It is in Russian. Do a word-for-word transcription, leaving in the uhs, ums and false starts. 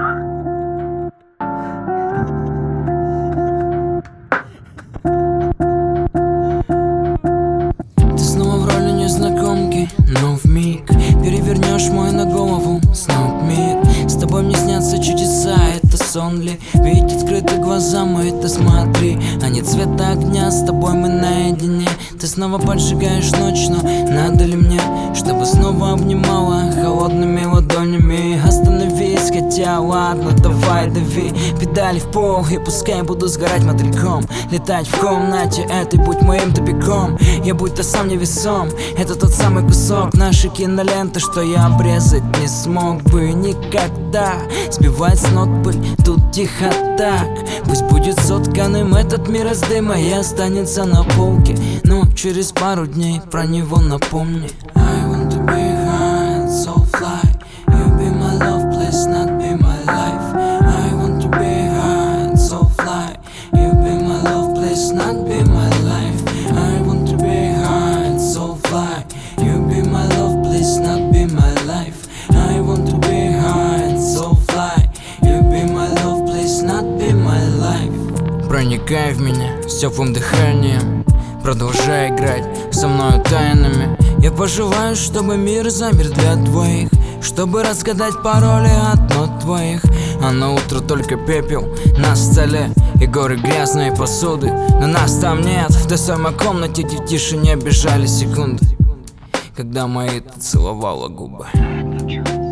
Ты снова в роли незнакомки, но вмиг перевернешь мой на голову снова мир. С тобой мне снятся чудеса, это сон ли? Ведь открыты глаза мои, ты смотри, они цвета огня, с тобой мы наедине. Ты снова поджигаешь ночь, но надо ли мне, чтобы снова обнимала холодными ладонями? Остановись, хотя ладно, давай дави педали в пол, и пускай буду сгорать мотыльком, летать в комнате этой, будь моим тупиком. Я будто сам невесом, это тот самый кусок нашей киноленты, что я обрезать не смог бы никогда. Сбивать с нот пыль, тут тихо так. Пусть будет сотканным этот мир из дыма и останется на полке, но через пару дней про него напомни. I want to be high and so fly. You be my love, please not be my life. I want to be high and so fly. You be my love, please not be my life. I want to be high and so fly. You be my love, please not be my life. I want to be high and so fly. You be my love, please not be my life. Проникай в меня с теплым дыханием, продолжай играть со мною тайнами. Я пожелаю, чтобы мир замер для двоих, чтобы разгадать пароли от нот твоих. А на утро только пепел на столе и горы грязной посуды, но нас там нет. В той самой комнате, где в тишине бежали секунды, когда мои ты целовала губы.